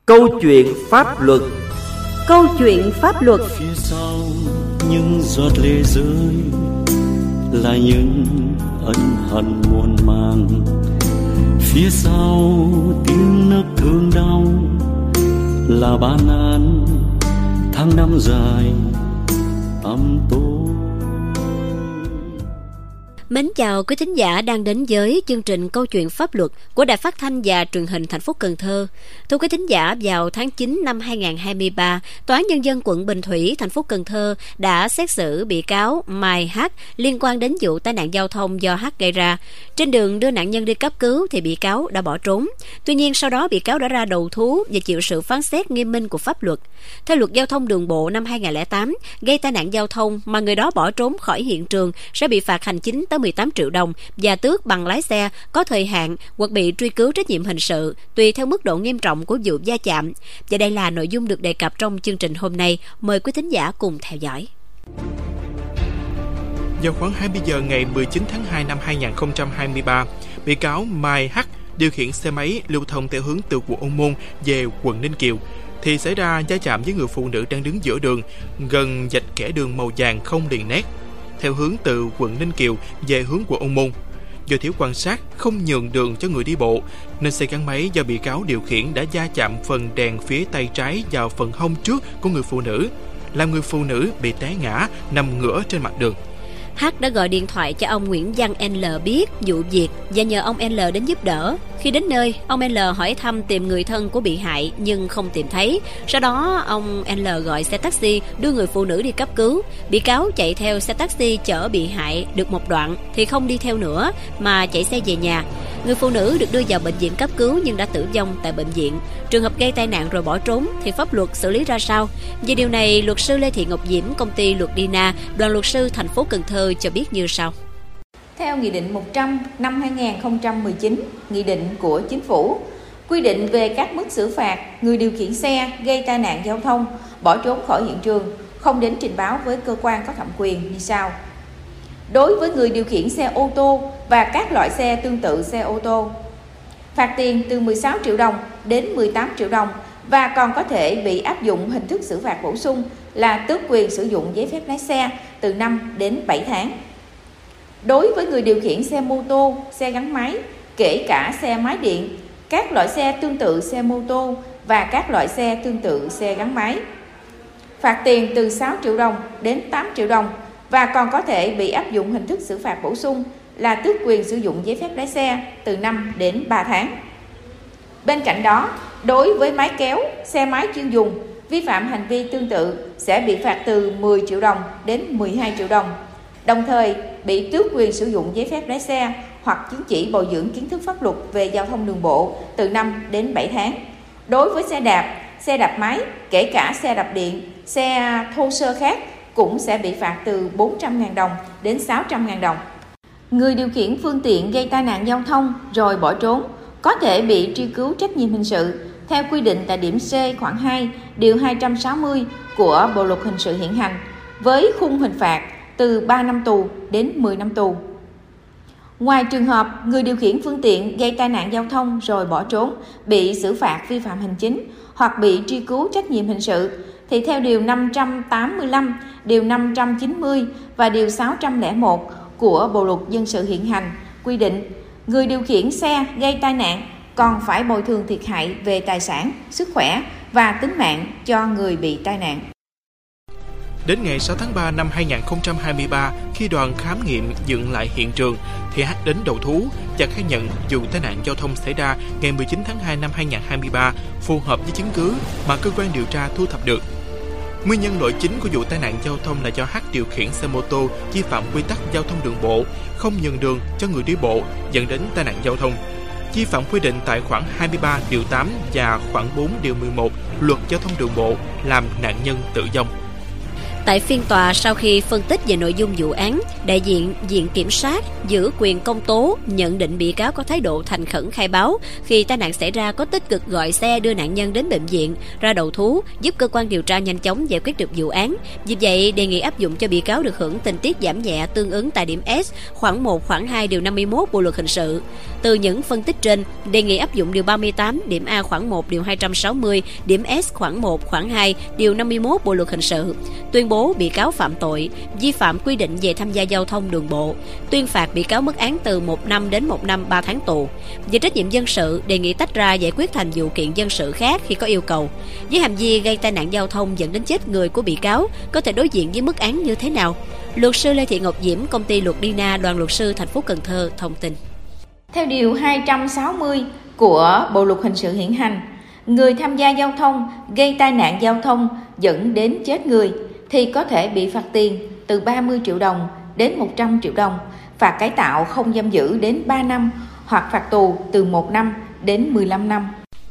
Câu chuyện pháp luật. Câu chuyện pháp luật. Phía sau những giọt lệ rơi là những ân hận muôn màng. Phía sau tiếng nấc thương đau là bản án tháng năm dài tăm tối. Mến chào quý thính giả đang đến với chương trình Câu chuyện pháp luật của Đài Phát thanh và Truyền hình thành phố Cần Thơ. Thưa quý thính giả, vào tháng 9 năm 2023, Tòa án Nhân dân quận Bình Thủy, thành phố Cần Thơ đã xét xử bị cáo Mai H liên quan đến vụ tai nạn giao thông do H gây ra. Trên đường đưa nạn nhân đi cấp cứu thì bị cáo đã bỏ trốn. Tuy nhiên sau đó bị cáo đã ra đầu thú và chịu sự phán xét nghiêm minh của pháp luật. Theo luật giao thông đường bộ năm 2008, gây tai nạn giao thông mà người đó bỏ trốn khỏi hiện trường sẽ bị phạt hành chính tới 18 triệu đồng và tước bằng lái xe có thời hạn hoặc bị truy cứu trách nhiệm hình sự tùy theo mức độ nghiêm trọng của vụ va chạm. Và đây là nội dung được đề cập trong chương trình hôm nay. Mời quý thính giả cùng theo dõi. Vào khoảng 20 giờ ngày 19 tháng 2 năm 2023, bị cáo Mai H điều khiển xe máy lưu thông theo hướng từ quận Ô Môn về quận Ninh Kiều thì xảy ra va chạm với người phụ nữ đang đứng giữa đường gần vạch kẻ đường màu vàng không liền nét theo hướng từ quận Ninh Kiều về hướng quận Ô Môn. Do thiếu quan sát, không nhường đường cho người đi bộ, nên xe gắn máy do bị cáo điều khiển đã va chạm phần đèn phía tay trái vào phần hông trước của người phụ nữ, làm người phụ nữ bị té ngã nằm ngửa trên mặt đường. H đã gọi điện thoại cho ông Nguyễn Văn L biết vụ việc và nhờ ông L đến giúp đỡ. Khi đến nơi, ông L hỏi thăm tìm người thân của bị hại nhưng không tìm thấy. Sau đó, ông L gọi xe taxi đưa người phụ nữ đi cấp cứu. Bị cáo chạy theo xe taxi chở bị hại được một đoạn thì không đi theo nữa mà chạy xe về nhà. Người phụ nữ được đưa vào bệnh viện cấp cứu nhưng đã tử vong tại bệnh viện. Trường hợp gây tai nạn rồi bỏ trốn thì pháp luật xử lý ra sao? Về điều này, luật sư Lê Thị Ngọc Diễm, công ty Luật Dina, đoàn luật sư thành phố Cần Thơ cho biết như sau. Theo Nghị định 100 năm 2019, Nghị định của Chính phủ, quy định về các mức xử phạt người điều khiển xe gây tai nạn giao thông, bỏ trốn khỏi hiện trường, không đến trình báo với cơ quan có thẩm quyền như sau. Đối với người điều khiển xe ô tô và các loại xe tương tự xe ô tô, phạt tiền từ 16 triệu đồng đến 18 triệu đồng và còn có thể bị áp dụng hình thức xử phạt bổ sung là tước quyền sử dụng giấy phép lái xe từ 5 đến 7 tháng. Đối với người điều khiển xe mô tô, xe gắn máy, kể cả xe máy điện, các loại xe tương tự xe mô tô và các loại xe tương tự xe gắn máy, phạt tiền từ 6 triệu đồng đến 8 triệu đồng và còn có thể bị áp dụng hình thức xử phạt bổ sung là tước quyền sử dụng giấy phép lái xe từ 5 đến 3 tháng. Bên cạnh đó, đối với máy kéo, xe máy chuyên dùng, vi phạm hành vi tương tự sẽ bị phạt từ 10 triệu đồng đến 12 triệu đồng, đồng thời bị tước quyền sử dụng giấy phép lái xe hoặc chứng chỉ bồi dưỡng kiến thức pháp luật về giao thông đường bộ từ 5 đến 7 tháng. Đối với xe đạp máy, kể cả xe đạp điện, xe thô sơ khác cũng sẽ bị phạt từ 400.000 đồng đến 600.000 đồng. Người điều khiển phương tiện gây tai nạn giao thông rồi bỏ trốn có thể bị truy cứu trách nhiệm hình sự theo quy định tại điểm C khoản 2, điều 260 của Bộ luật hình sự hiện hành với khung hình phạt từ 3 năm tù đến 10 năm tù. Ngoài trường hợp người điều khiển phương tiện gây tai nạn giao thông rồi bỏ trốn bị xử phạt vi phạm hành chính hoặc bị truy cứu trách nhiệm hình sự thì theo điều 585, điều 590 và điều 601 của Bộ luật dân sự hiện hành quy định người điều khiển xe gây tai nạn còn phải bồi thường thiệt hại về tài sản, sức khỏe và tính mạng cho người bị tai nạn. Đến ngày 6 tháng 3 năm 2023, khi đoàn khám nghiệm dựng lại hiện trường, thì H đến đầu thú và khai nhận vụ tai nạn giao thông xảy ra ngày 19 tháng 2 năm 2023 phù hợp với chứng cứ mà cơ quan điều tra thu thập được. Nguyên nhân nội chính của vụ tai nạn giao thông là do H điều khiển xe mô tô vi phạm quy tắc giao thông đường bộ, không nhường đường cho người đi bộ dẫn đến tai nạn giao thông. Vi phạm quy định tại khoản 23 điều 8 và khoản 4 điều 11 Luật Giao thông đường bộ làm nạn nhân tử vong. Tại phiên tòa, sau khi phân tích về nội dung vụ án, đại diện Viện Kiểm sát giữ quyền công tố nhận định bị cáo có thái độ thành khẩn khai báo khi tai nạn xảy ra, có tích cực gọi xe đưa nạn nhân đến bệnh viện, ra đầu thú, giúp cơ quan điều tra nhanh chóng giải quyết được vụ án. Vì vậy, đề nghị áp dụng cho bị cáo được hưởng tình tiết giảm nhẹ tương ứng tại điểm S, khoản 1, khoản 2 điều 51 Bộ luật hình sự. Từ những phân tích trên, đề nghị áp dụng điều 38, điểm A khoản 1 điều 260, điểm S khoản 1, khoản 2 điều 51 Bộ luật hình sự. Tuyên bố bị cáo phạm tội, vi phạm quy định về tham gia giao thông đường bộ, tuyên phạt bị cáo mức án từ 1 năm đến 1 năm 3 tháng tù. Về trách nhiệm dân sự, đề nghị tách ra giải quyết thành vụ kiện dân sự khác khi có yêu cầu. Với hành vi gây tai nạn giao thông dẫn đến chết người của bị cáo, có thể đối diện với mức án như thế nào? Luật sư Lê Thị Ngọc Diễm, công ty Luật Dina, đoàn luật sư thành phố Cần Thơ thông tin. Theo điều 260 của Bộ luật hình sự hiện hành, người tham gia giao thông gây tai nạn giao thông dẫn đến chết người thì có thể bị phạt tiền từ 30 triệu đồng đến 100 triệu đồng, phạt cải tạo không giam giữ đến 3 năm hoặc phạt tù từ 1 năm đến 15 năm.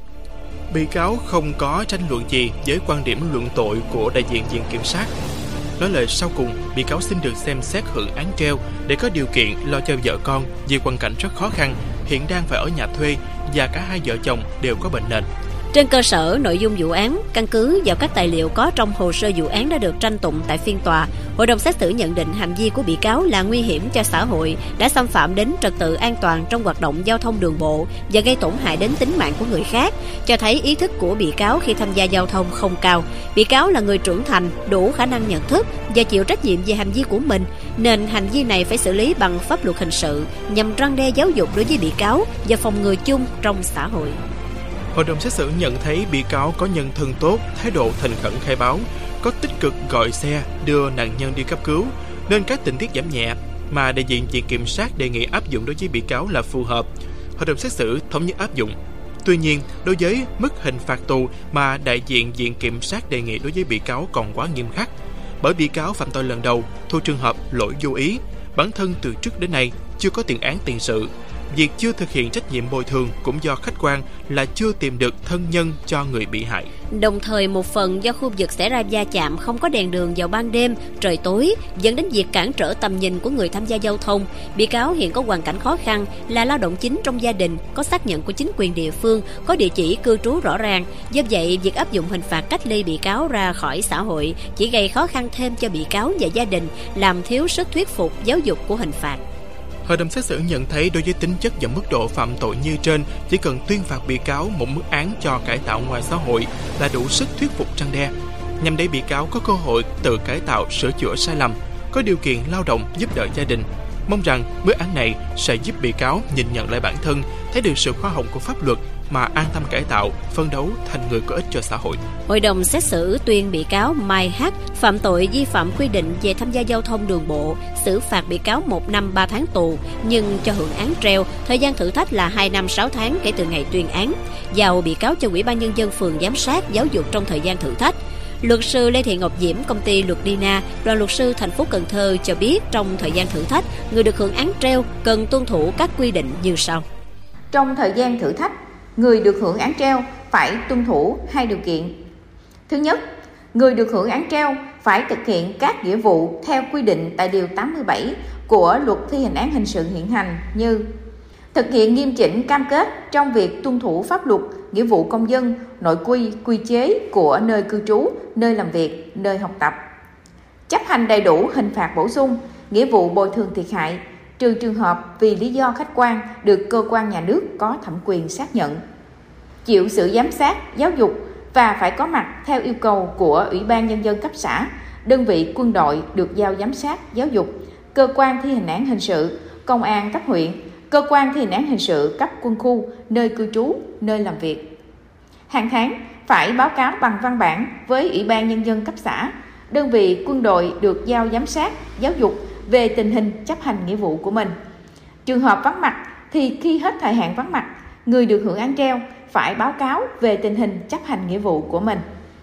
Bị cáo không có tranh luận gì với quan điểm luận tội của đại diện Viện Kiểm sát. Nói lời sau cùng, bị cáo xin được xem xét hưởng án treo để có điều kiện lo cho vợ con vì hoàn cảnh rất khó khăn, hiện đang phải ở nhà thuê và cả hai vợ chồng đều có bệnh nền. Trên cơ sở nội dung vụ án, căn cứ vào các tài liệu có trong hồ sơ vụ án đã được tranh tụng tại phiên tòa, hội đồng xét xử nhận định hành vi của bị cáo là nguy hiểm cho xã hội, đã xâm phạm đến trật tự an toàn trong hoạt động giao thông đường bộ và gây tổn hại đến tính mạng của người khác, cho thấy ý thức của bị cáo khi tham gia giao thông không cao. Bị cáo là người trưởng thành, đủ khả năng nhận thức và chịu trách nhiệm về hành vi của mình, nên hành vi này phải xử lý bằng pháp luật hình sự nhằm răn đe giáo dục đối với bị cáo và phòng ngừa chung trong xã hội. Hội đồng xét xử nhận thấy bị cáo có nhân thân tốt, thái độ thành khẩn khai báo, có tích cực gọi xe đưa nạn nhân đi cấp cứu, nên các tình tiết giảm nhẹ mà đại diện Viện Kiểm sát đề nghị áp dụng đối với bị cáo là phù hợp. Hội đồng xét xử thống nhất áp dụng. Tuy nhiên, đối với mức hình phạt tù mà đại diện Viện Kiểm sát đề nghị đối với bị cáo còn quá nghiêm khắc, bởi bị cáo phạm tội lần đầu thuộc trường hợp lỗi vô ý, bản thân từ trước đến nay chưa có tiền án tiền sự. Việc chưa thực hiện trách nhiệm bồi thường cũng do khách quan là chưa tìm được thân nhân cho người bị hại. Đồng thời một phần do khu vực xảy ra va chạm không có đèn đường vào ban đêm, trời tối, dẫn đến việc cản trở tầm nhìn của người tham gia giao thông. Bị cáo hiện có hoàn cảnh khó khăn, là lao động chính trong gia đình, có xác nhận của chính quyền địa phương, có địa chỉ cư trú rõ ràng. Do vậy, việc áp dụng hình phạt cách ly bị cáo ra khỏi xã hội chỉ gây khó khăn thêm cho bị cáo và gia đình, làm thiếu sức thuyết phục giáo dục của hình phạt. Hội đồng xét xử nhận thấy đối với tính chất và mức độ phạm tội như trên, chỉ cần tuyên phạt bị cáo một mức án cho cải tạo ngoài xã hội là đủ sức thuyết phục răn đe, nhằm để bị cáo có cơ hội tự cải tạo, sửa chữa sai lầm, có điều kiện lao động giúp đỡ gia đình. Mong rằng mức án này sẽ giúp bị cáo nhìn nhận lại bản thân, thấy được sự khoa học của pháp luật mà an tâm cải tạo, phấn đấu thành người có ích cho xã hội. Hội đồng xét xử tuyên bị cáo Mai H phạm tội vi phạm quy định về tham gia giao thông đường bộ, xử phạt bị cáo 1 năm 3 tháng tù, nhưng cho hưởng án treo, thời gian thử thách là 2 năm 6 tháng kể từ ngày tuyên án. Giao bị cáo cho Ủy ban Nhân dân phường giám sát giáo dục trong thời gian thử thách. Luật sư Lê Thị Ngọc Diễm, công ty Luật Dina, đoàn luật sư thành phố Cần Thơ cho biết trong thời gian thử thách, người được hưởng án treo cần tuân thủ các quy định như sau. Trong thời gian thử thách, người được hưởng án treo phải tuân thủ 2 điều kiện. Thứ nhất, người được hưởng án treo phải thực hiện các nghĩa vụ theo quy định tại Điều 87 của Luật Thi hành án hình sự hiện hành như thực hiện nghiêm chỉnh cam kết trong việc tuân thủ pháp luật, nghĩa vụ công dân, nội quy, quy chế của nơi cư trú, nơi làm việc, nơi học tập. Chấp hành đầy đủ hình phạt bổ sung, nghĩa vụ bồi thường thiệt hại, trừ trường hợp vì lý do khách quan được cơ quan nhà nước có thẩm quyền xác nhận. Chịu sự giám sát, giáo dục và phải có mặt theo yêu cầu của Ủy ban Nhân dân cấp xã, đơn vị quân đội được giao giám sát, giáo dục, cơ quan thi hành án hình sự, công an cấp huyện, cơ quan thi hành án hình sự cấp quân khu, nơi cư trú, nơi làm việc. Hàng tháng phải báo cáo bằng văn bản với Ủy ban Nhân dân cấp xã, đơn vị quân đội được giao giám sát, giáo dục về tình hình chấp hành nghĩa vụ của mình. Trường hợp vắng mặt thì khi hết thời hạn vắng mặt, người được hưởng án treo phải báo cáo về tình hình chấp hành nghĩa vụ của mình.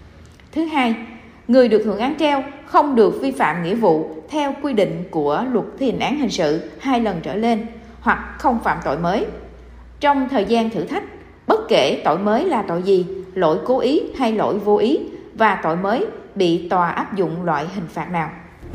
Thứ hai, người được hưởng án treo không được vi phạm nghĩa vụ theo quy định của Luật Thi hành án hình sự 2 lần trở lên hoặc không phạm tội mới. Trong thời gian thử thách, bất kể tội mới là tội gì, lỗi cố ý hay lỗi vô ý, và tội mới bị tòa áp dụng loại hình phạt nào?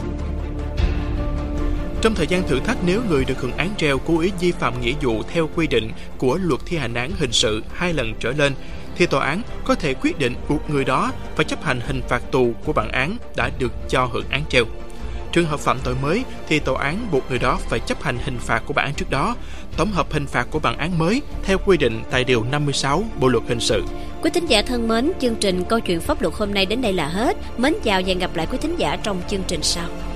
Trong thời gian thử thách, nếu người được hưởng án treo cố ý vi phạm nghĩa vụ theo quy định của Luật thi hành án hình sự 2 lần trở lên, thì tòa án có thể quyết định buộc người đó phải chấp hành hình phạt tù của bản án đã được cho hưởng án treo. Trường hợp phạm tội mới thì tòa án buộc người đó phải chấp hành hình phạt của bản án trước đó, tổng hợp hình phạt của bản án mới theo quy định tại Điều 56 Bộ Luật Hình sự. Quý thính giả thân mến, chương trình Câu chuyện pháp luật hôm nay đến đây là hết. Mến chào và hẹn gặp lại quý thính giả trong chương trình sau.